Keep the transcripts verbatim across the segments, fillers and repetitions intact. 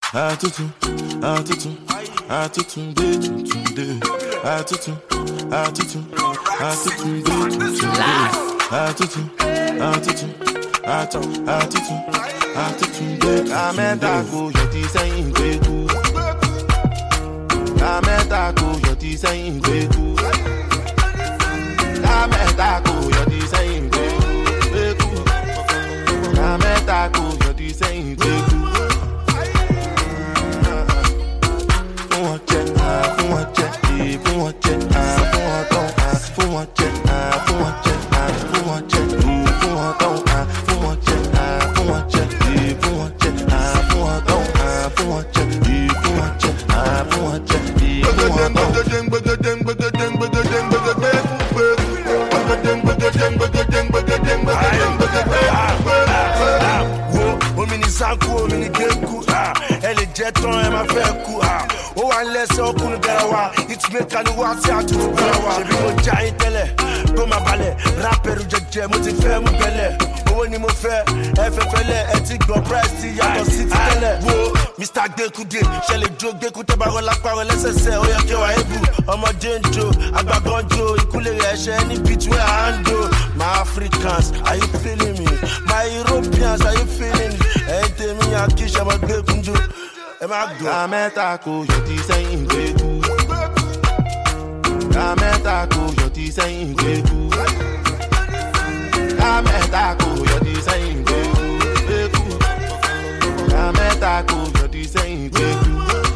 Atutu, atutu, atutu, de tutu de. Atutu, atutu, atutu, de tutu de. Atutu, atutu, atu, atutu, atutu de. Ameta ko yoti sayin kweku. Ameta ko yoti sayin kweku. Ameta ko yoti sayin kweku. Ameta ko yoti sayin kweku. Elle est jeton, elle m'a fait un coup. Oh, elle laisse au coup de garawa. It's me can you watch out to garawa. J'ai vu mon jaï télé, comme ma balai. Rapper ou j'ai moi t'es fait mon belé. Oh, ni mon fait, elle fait fêlé. Elle dit go press, il y a ton site télé. Wow, mister Découdé, j'ai les jokes d'écouter parole la parole nécessaire. Oh, y'a qui va ébou. Oh, mon Joe, Agba Gonjo, il coule les j'ai any bitch where I handle. My Africans, are you feeling me? My Europeans, are you feeling me? Hey, tell me, I kiss you, I'm a good. Ameta ko yoti sayin kweku. Ameta ko yoti sayin kweku. Ameta ko yoti sayin kweku. Ameta ko yoti sayin kweku.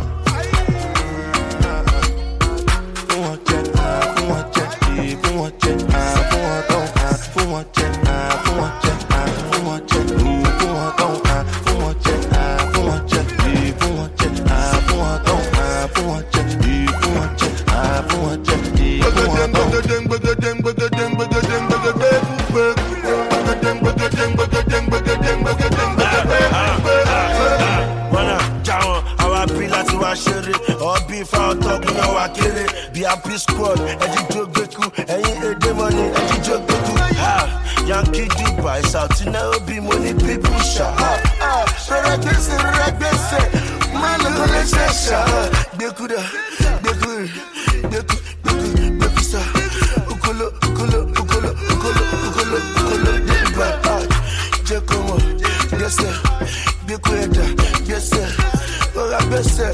Be a peace squad, Eddie Jogeku, any day money, Eddie Jogeku. Ah, Yankee Dubai, South Nairobi, money people shot. Ah, ah, so like this, like this, man, look at this, shot. Bekuda, Beku, Beku, Beku, Bekusa, Ukolo, Ukolo, Ukolo, Ukolo, Ukolo, Ukolo, Dubai. Ah, Jacomo, yes sir, Bekuda, yes sir, Ora Besse.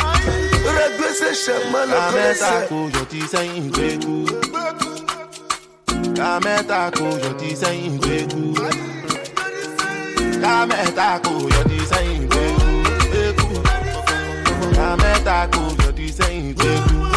Ameta ko yoti sayin kweku. Ameta ko yoti sayin kweku. Ameta ko yoti sayin kweku. Ameta ko yoti sayin kweku.